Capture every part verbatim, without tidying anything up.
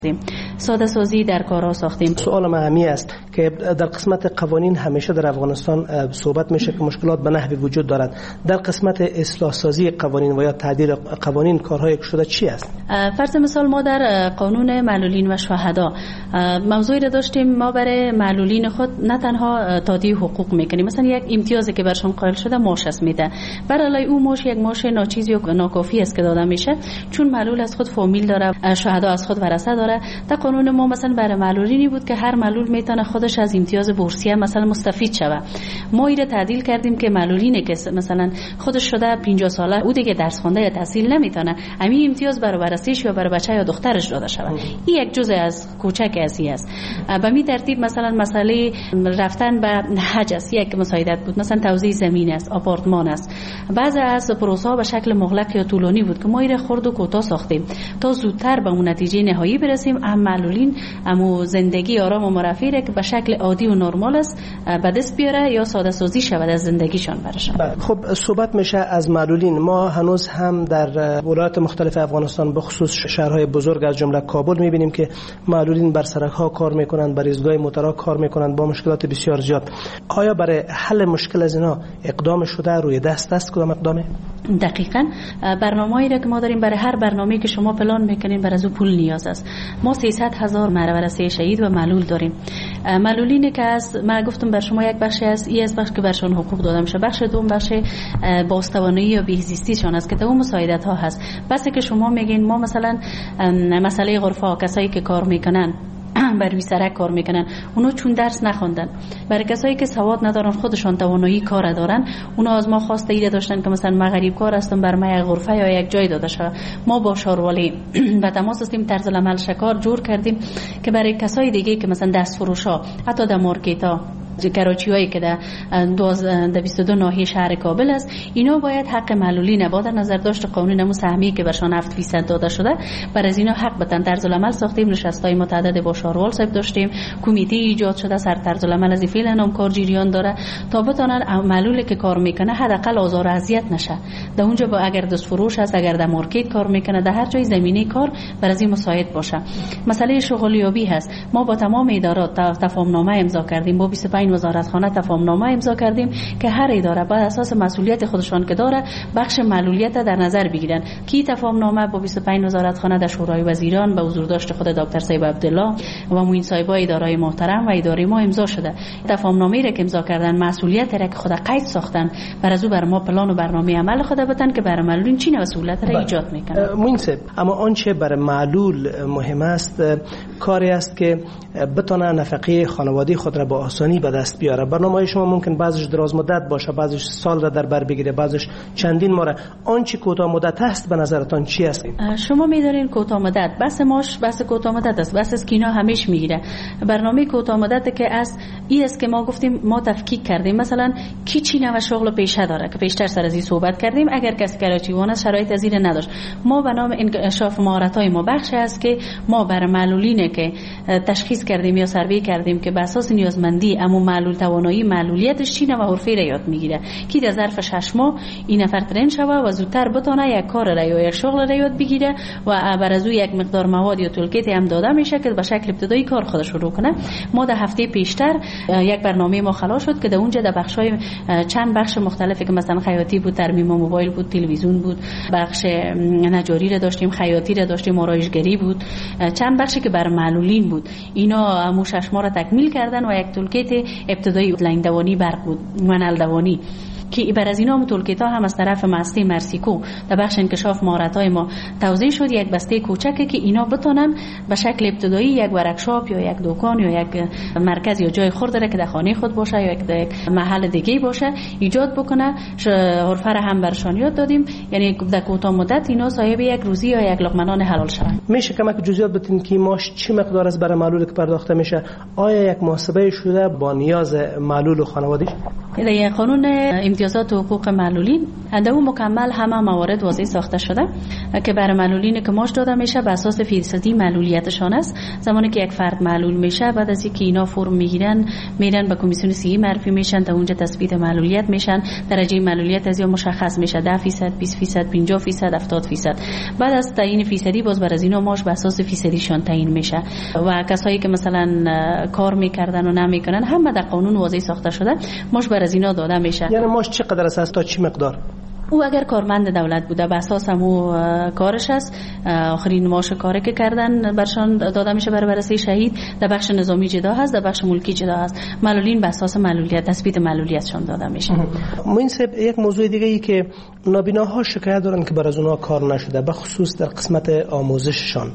ساده سازی در کارها ساختیم. سوال مهمی است که در قسمت قوانین همیشه در افغانستان صحبت میشه که مشکلات به نحوی وجود دارد. در قسمت اصلاح سازی قوانین و یا تعدیل قوانین کارهای شده چی است؟ فرض مثال ما در قانون معلولین و شهدا موضوعی را داشتیم، ما برای معلولین خود نه تنها تادیه حقوق میکنیم، مثلا یک امتیازی که برشون قائل شده ماش است میده، برای او ماش یک ماش ناچیزی و ناکافی است که داده میشه، چون معلول از خود فامیل داره، شهدا از خود ورثه داره. در قانون ما مثلا برای معلولینی بود که هر معلول میتونه خودش از امتیاز بورسیه مثلا مستفید شوه. ما این تعدیل کردیم که معلولینی که مثلا خودش شده پنجاه ساله او دیگه درس خوانده یا تحصیل نمیتونه، همین امتیاز برای ورثه‌اش یا برای بچه یا دخترش داده شوه. این یک جزء از کوچک ازی است. به می ترتیب مثلا مسئله رفتن به حج است، یک مساعدت بود، مثلا توزیع زمین است، آپارتمان است. بعضی از پروسه‌ها به شکل مغلق یا طولانی بود که ما این خرد و کوتاه ساختیم تا زودتر به اون نتیجه نهایی برسیم. هم معلولین امو زندگی آرام و مرفه که به شکل عادی و نرمال است به دست بیاره یا ساده سازی شود از زندگیشان برشن. خب صحبت میشه از معلولین. ما هنوز هم در ولایات مختلف افغانستان به خصوص شهرهای بزرگ از جمله کابل میبینیم که معلولین بر سرک‌ها کار میکنند، بر ایستگاه موتورها کار میکنند با مشکلات بسیار زیاد. آیا برای حل مشکل از اینا اقدام شده، روی دست است؟ کدام اقدامه؟ دقیقاً برنامه‌ای را که ما داریم، برای هر برنامه‌ای که شما پلان میکنین بر از او پول نیاز است. ما سیصد هزار مرورثه شهید و معلول داریم. معلولینی که از ما گفتم بر شما یک بخشی از این از بخش که برشون حقوق داده میشه، بخش دوم بخش بازتوانایی یا بهزیستیشان است که تو مساعدت ها هست. بس که شما میگین ما مثلا مسئله غرفه ها، کسایی که کار میکنن بر روی سرک کار میکنن، اونا چون درس نخوندن، برای کسایی که سواد ندارن خودشان توانایی کار دارن، اونا از ما خواسته ایده داشتن که مثلا ما غریب کار هستم بر ما یک غرفه یا یک جای داده شود. ما با شاروالی و تماس هستیم، طرز العمل شکار جور کردیم که برای کسای دیگه که مثلا دست فروش ها، حتی در مارکت ها، کراچی هایی که در بیست و دو ناحیه شهر کابل است، اینا باید حق معلولین با در نظر داشت قانون نمو سهمی که برشان هفت فیصد داده شده، بر از اینا حق بدن. طرز العمل ساختیم، نشستای متعدد با شاروال صاحب داشتیم، کمیته ایجاد شده، سر طرز العمل از فعلا هم کار جریان داره تا بتونن معلولی که کار میکنه حداقل آزار و اذیت نشه. در اونجا با اگر دست فروش است، اگر در مارکت کار میکنه، در هر جای زمینه کار بر از این مساعد باشه. مسئله شغلیابی هست، ما با تمام ادارات تفاهم نامه امضا کردیم، با بیست و پنج وزارتخانه تفاهم نامه امضا کردیم که هر اداره بر اساس مسئولیت خودشان که داره بخش معلولیت در نظر بگیرن. کی تفاهم نامه با بیست و پنج وزارتخانه در شورای وزیران به حضور داشت خود دکتر صاحب عبدالله و معین صاحبای اداره محترم و اداره ما امضا شده. تفاهم نامه را که امضا کردن، مسئولیت را که خود قید ساختن، بر از او بر ما پلان و برنامه عمل خود بدن که برای معلولین چی مسئولیت را ایجاد میکنه. معین صاحب، اما آنچه برای معلول مهم است کاری است که بتونه نفقه خانوادگی خود را با آسانی به دست بیاره. برنامه شما ممکن بعضیش دراز مدت باشه، بعضیش سال را در بر بگیره، بعضیش چندین ماه. آنچه کوتاه مدت است به نظرتان چی است؟ شما می‌دارین کوتاه مدت بس ماش بس کوتاه مدت است، بس از کینا همیش میگیره. برنامه کوتاه مدت که از این است که ما گفتیم ما تفکیک کردیم، مثلا کی چی نو شغل پیشه داره که پیشتر سر از این صحبت کردیم، اگر کسی کراچیوان شرایط از این نداشت، ما به نام انکشاف مهارت‌های ما بخش است که ما برای معلولینه که تشخیص کردیم یا سروی کردیم که به اساس نیازمندی اما معلول توانایی معلولیتش چی نو حرفه را یاد میگیره، کی در ظرف شش ماه این نفر ترین شوه و زودتر بتونه یک کار را یا یک شغل را یاد بگیره و بر از او یک مقدار مواد یا تولکیت هم داده میشه که به شکل ابتدایی کار خودش شروع کنه. ما در هفته پیشتر یک برنامه ما خلاص شد که در اونجا در بخشای چند بخش مختلفی که مثلا خیاطی بود، ترمیم موبایل بود، تلویزیون بود، بخش نجاری را داشتیم، خیاطی را داشتیم، آرایشگری بود، چند بخشی که بر معلولین بود. اینا مو شش ماه را تکمیل کردن و یک تولکیت ابتدایی لاین دوانی برق بود، منل دوانی که بر از اینا هم تولکیت ها هم از طرف مستی مرسیکو در بخش انکشاف مهارت‌های ما توزیع شد. یک بسته کوچکه که اینا بتونن به شکل ابتدایی یک ورکشاپ یا یک دکان یا یک مرکز یا جای خرد که در خانه خود باشه یا یک محل دیگه باشه ایجاد بکنه. حرفه را هم برشان یاد دادیم، یعنی در کوتاه مدت اینا صاحب یک روزی یا یک لقمه نان حلال شوند. میشه کمک جزئیات بدین که ماش چه مقدار از برای معلول که پرداخته میشه؟ آیا یک محاسبه شده با نیاز معلول و خانواده‌اش؟ در قانون امتیازات و حقوق معلولین در اون مکمل همه موارد واضح ساخته شده که برای معلولین که ماش داده میشه به اساس فیصدی معلولیتشان است. زمانی که یک فرد معلول میشه بعد از اینکه اینا فرم میگیرن میرن به کمیسیون صحی معرفی میشن، تا اونجا تثبیت معلولیت میشن. درجه معلولیت از یا مشخص میشه ده درصد، بیست درصد، پنجاه درصد، هفتاد درصد. بعد از تعیین فیصدی باز بر از اینا ماش به اساس فیصدیشان تعیین میشه و کسایی که مثلا کار میکردن و نمیکنن همه در قانون واضح ساخته شده ماش بر از اینا داده میشه. یعنی ماش چقدر است تا چی مقدار؟ او اگر کارمند دولت بوده به اساس همو کارش است، آخرین معاش کاری که کردن برشان داده میشه برای بررسی شهید. در بخش نظامی جدا هست، در بخش ملکی جدا هست. معلولین به اساس معلولیت تثبیت معلولیتشان داده میشه. این سب یک موضوع دیگه ای که نابیناها شکایت دارن که بر از اونها کار نشده، به خصوص در قسمت آموزششان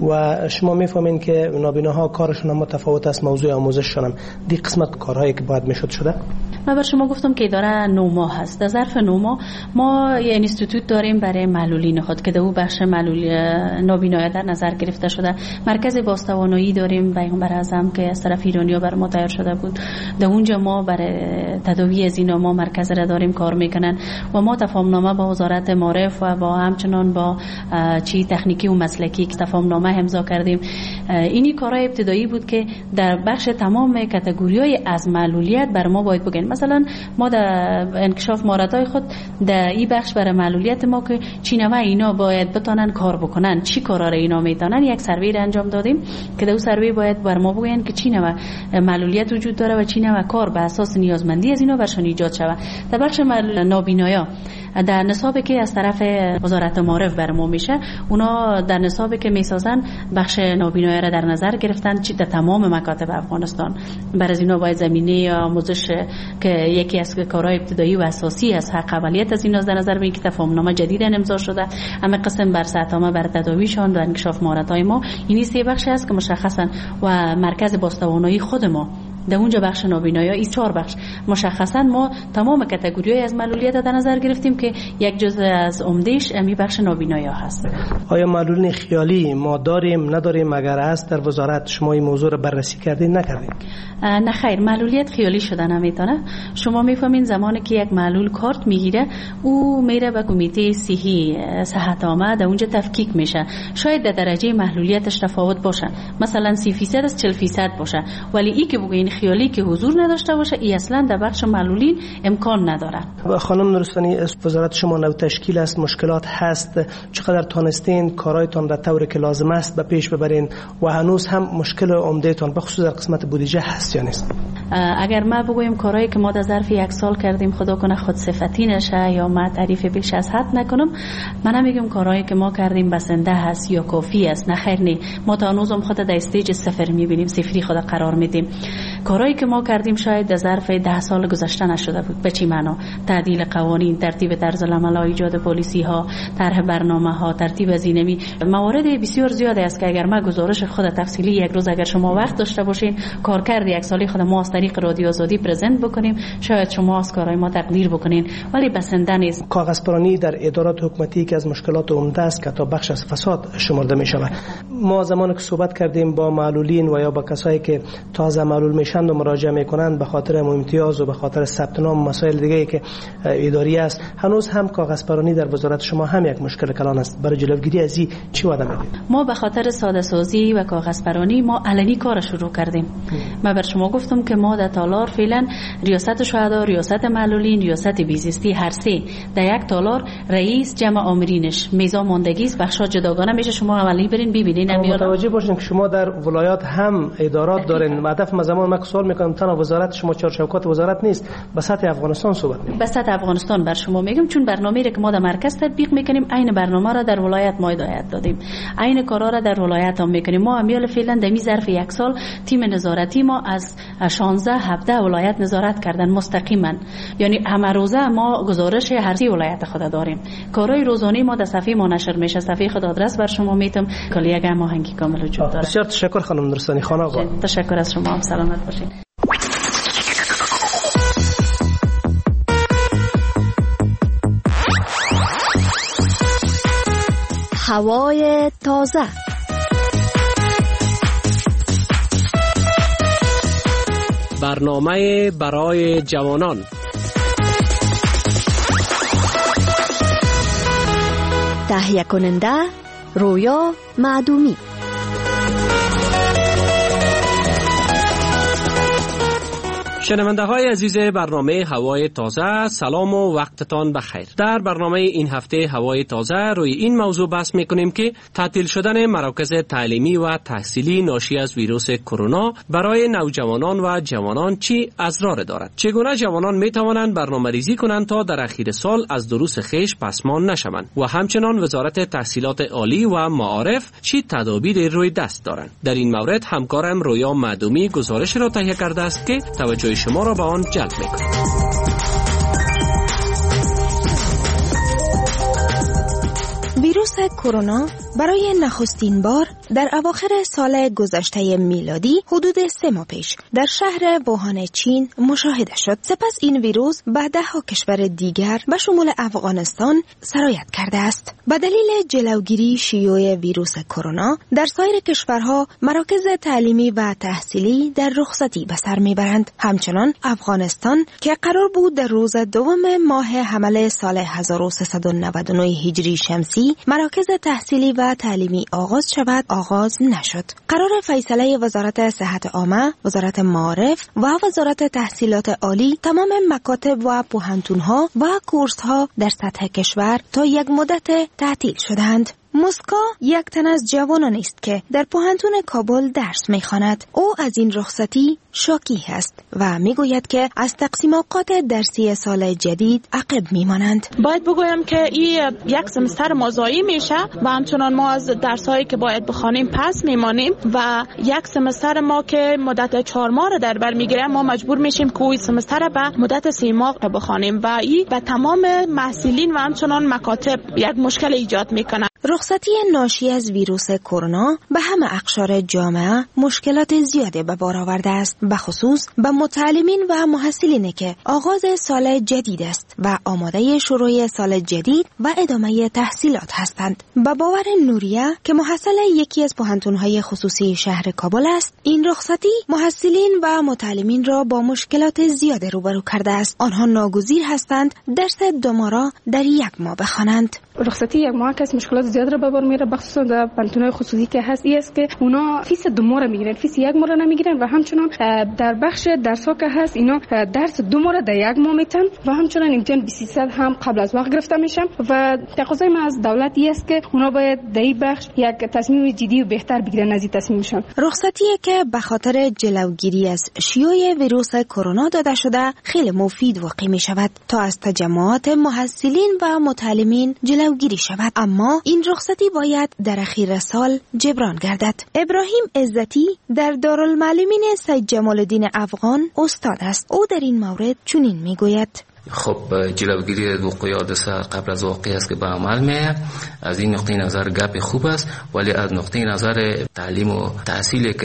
و شما میفهمین که نابیناها کارشون هم متفاوت است، موضوع آموزششان هم دی قسمت کارهایی که باید میشد شده. من بر شما گفتم که اداره نه ماه هست. در ظرف نه ماه ما یه اینستیتوت داریم برای معلولین خود که در اون بخش معلول نابینایی در نظر گرفته شده. مرکز بازتوانایی داریم پیغمبر اعظم که از طرف ایرانی‌ها بر ما تیار شده بود. در اونجا ما برای تداوی از اینا ما مرکز را داریم کار میکنن و ما تفاهمنامه با وزارت معارف و با همچنان با چی تکنیکی و مسلکی که تفاهمنامه امضا کردیم. اینی کارهای ابتدایی بود که در بخش تمام کاتگوری‌های از معلولیت بر ما باید بگن. مثلا ما در انکشاف مهارت‌های خود در این بخش برای معلولیت ما که چی نوع اینا باید بتونن کار بکنن، چی کارا را اینا میتونن، یک سروی را انجام دادیم که در اون سروی باید بر ما بگن که چی نوع معلولیت وجود داره و چی نوع کار به اساس نیازمندی از اینا برشان ایجاد شود. در بخش نابینایا در نصابی که از طرف وزارت معارف بر ما میشه، اونا در نصابی که میسازن بخش نابینایی را در نظر گرفتن چی در تمام مکاتب افغانستان. بر از اینا باید زمینه آموزش که یکی از کارهای ابتدایی و اساسی از حق اولیت از اینا در نظر بگیریم که تفاهمنامه جدید امضا شده. همه قسم بر سطحنامه بر تداویشان و انکشاف مهارت‌های ما این سه بخش است که مشخصا و مرکز بازتوانایی خود ما در اونجا بخش نابینایی این چهار بخش مشخصا ما تمام کاتگوری‌های از معلولیت در نظر گرفتیم که یک جزء از عمدهش امی بخش نابینایی هست. آیا معلولین خیالی ما داریم نداریم؟ اگر هست در وزارت شما این موضوع رو بررسی کردین نکردین؟ نه خیر، معلولیت خیالی شده نمیتونه. شما میفهمین زمانی که یک معلول کارت میگیره او میره به کمیته صحی صحت عامه در اونجا تفکیک میشه. شاید در درجه معلولیتش تفاوت باشه، مثلا سی درصد از چهل درصد باشه، ولی ای که بگین خیالی که حضور نداشته باشه ای اصلا در بخش معلولین امکان نداره. خانم نورستانی، وزارت شما نو تشکیل است، مشکلات هست، چقدر تانستین کارایتان در طوری که لازم است به پیش ببرین و هنوز هم مشکل عمدهتان به خصوص در قسمت بودجه هست یا نیست؟ اگر ما بگویم کارهایی که ما در ظرف یک سال کردیم خدا کنه خود صفتی نشه یا ما تعریف بیش از حد نکنم، من نمیگم کارهایی که ما کردیم بسنده هست یا کافی است. نه خیر، نه، ما تا هنوز هم خود در استیج صفر میبینیم، صفری خود قرار میدیم. کارهایی که ما کردیم شاید در ظرف ده سال گذشته نشده بود. به چی معنا؟ تعدیل قوانین، ترتیب طرز العمل، ایجاد پالیسی ها، طرح برنامه ها، ترتیب زینمی، موارد بسیار زیاده است که اگر ما گزارش خود تفصیلی یک روز اگر شما وقت داشته باشین کارکرد یک سالی خود ما از طریق رادیو آزادی پرزنت بکنیم، شاید شما از کارهای ما تقدیر بکنین، ولی بسنده نیست. کاغذپرانی در ادارات حکومتی که از مشکلات عمده است که تا بخش از فساد شمرده می شود. ما زمانی که صحبت کردیم با معلولین و یا با کسایی که تازه معلول میشن و مراجعه میکنند به خاطر امتیاز و به خاطر ثبت نام مسائل دیگه که اداری است، هنوز هم کاغذپرانی در وزارت شما هم یک مشکل کلان است. برای جلوگیری از این چی وعده میدید؟ ما به خاطر ساده سازی و کاغذپرانی ما علنی کار شروع کردیم. ما بر شما گفتم که ما در تالار فعلا ریاست شهدا، ریاست معلولین، ریاست بیزیستی هر سه در یک تالار رئیس جمع آمرینش میزان ماندگی است، بخشا جداگانه میشه. شما اولی برین ببینین. متوجه باشین که شما در ولایات هم ادارات دارین. هدف ما زمان ما سوال میکنم تنها وزارت شما چهار چوکات وزارت نیست، به سطح افغانستان صحبت میکنیم. به سطح افغانستان بر شما میگم، چون برنامه‌ای که ما در مرکز تطبیق میکنیم عین برنامه را در ولایت ما هدایت دادیم، عین کارا را در ولایت هم میکنیم. ما امیال فعلا در می ظرف یک سال تیم نظارتی ما از شانزده هفده ولایت نظارت کردن مستقیما، یعنی همه روزه ما گزارش هر سی ولایت خود داریم. کارهای روزانه ما در صفحه ما نشر میشه، صفحه خود آدرس بر شما میتم کلی یک هماهنگی کامل وجود داره. بسیار تشکر خانم نورستانی. خانه آقا تشکر از شما، هم سلامت باشین. هوای تازه، برنامه برای جوانان، تهیه کننده رویا معدومی. شنونده های عزیز برنامه هوای تازه، سلام و وقتتان بخیر. در برنامه این هفته هوای تازه روی این موضوع بحث میکنیم که تعطیل شدن مراکز تعلیمی و تحصیلی ناشی از ویروس کرونا برای نوجوانان و جوانان چی اضرار دارد. چگونه جوانان میتوانند برنامه‌ریزی کنند تا در اخیر سال از دروس خویش پسمان نشوند و همچنان وزارت تحصیلات عالی و معارف چی تدابیر روی دست دارند. در این مورد همکارم رویا معدومی گزارش را تهیه کرده است که توجه شما را به آن جلب می‌کنم. ویروس کرونا برای نخستین بار در اواخر سال گذشته میلادی حدود سه ماه پیش در شهر ووهان چین مشاهده شد. سپس این ویروس به ده ها کشور دیگر به شمول افغانستان سرایت کرده است. به دلیل جلوگیری شیوع ویروس کرونا در سایر کشورها مراکز تعلیمی و تحصیلی در رخصتی به سر میبرند. همچنان افغانستان که قرار بود در روز دوم ماه حمل سال هزار و سیصد و نود و نه هجری شمسی مراکز تحصیلی و تعلیمی آغاز شود، آغاز نشد. قرار فیصله وزارت صحت عامه، وزارت معارف و وزارت تحصیلات عالی تمام مکاتب و پوهنتون‌ها و کورس‌ها در سطح کشور تا یک مدت تعطیل شدند. موسکا یک تن از جوانان است که در پوهنتون کابل درس می‌خواند. او از این رخصتی شاکی است و میگوید که از تقسیم اوقات درسی سال جدید عقب میمانند. باید بگویم که این یک سمستر ما ضایع میشه و همچنان ما از درسایی که باید بخوانیم پس میمانیم و یک سمستر ما که مدت چهار ماه را در بر میگیره ما مجبور میشیم که این سمستر به مدت سه ماه بخوانیم و این به تمام محصلین و همچنان مکاتب یک مشکل ایجاد میکنه. رخصتی ناشی از ویروس کرونا به همه اقشار جامعه مشکلات زیاده به بار آورده است، به خصوص به متعلمین و محصلینی که آغاز سال جدید است و آماده شروع سال جدید و ادامه تحصیلات هستند. به باور نوریه که محصل یکی از پوهنتون‌های خصوصی شهر کابل است، این رخصتی محصلین و متعلمین را با مشکلات زیاد روبرو کرده است. آنها ناگزیر هستند درس دو ماه را در یک ماه بخوانند. رخصتی یک ماه که مشکلات زیاد را به بار میاره، بخصوصا در پانتونای خصوصی که هست ای است که اونا فیس دو ماه میگیرن، فیس یک ماه نمیگیرن و همچنان در بخش درس ها که هست اینا درس دو ماه در یک ماه میتن و همچنان امتحان بیست درصد هم قبل از وقت گرفته میشن و تقاضای ما از دولت ای است که اونا باید در این بخش یک تصمیم جدی و بهتر بگیرن از این تصمیمشون. رخصتی که به خاطر جلوگیری از شیوع ویروس کرونا داده شده خیلی مفید واقع می شود تا از تجمعات محصلین و متعلمین جلوگیری شود، اما این رخصتی باید در اخیر سال جبران گردد. ابراهیم عزتی در دارالمعلمین سید جمال الدین افغان استاد است. او در این مورد چنین میگوید: خب جلوگیری از وقوع حادثه قبل از واقع است که به عمل میه. از این نقطه نظر گپ خوب است، ولی از نقطه نظر تعلیم و تحصیلی که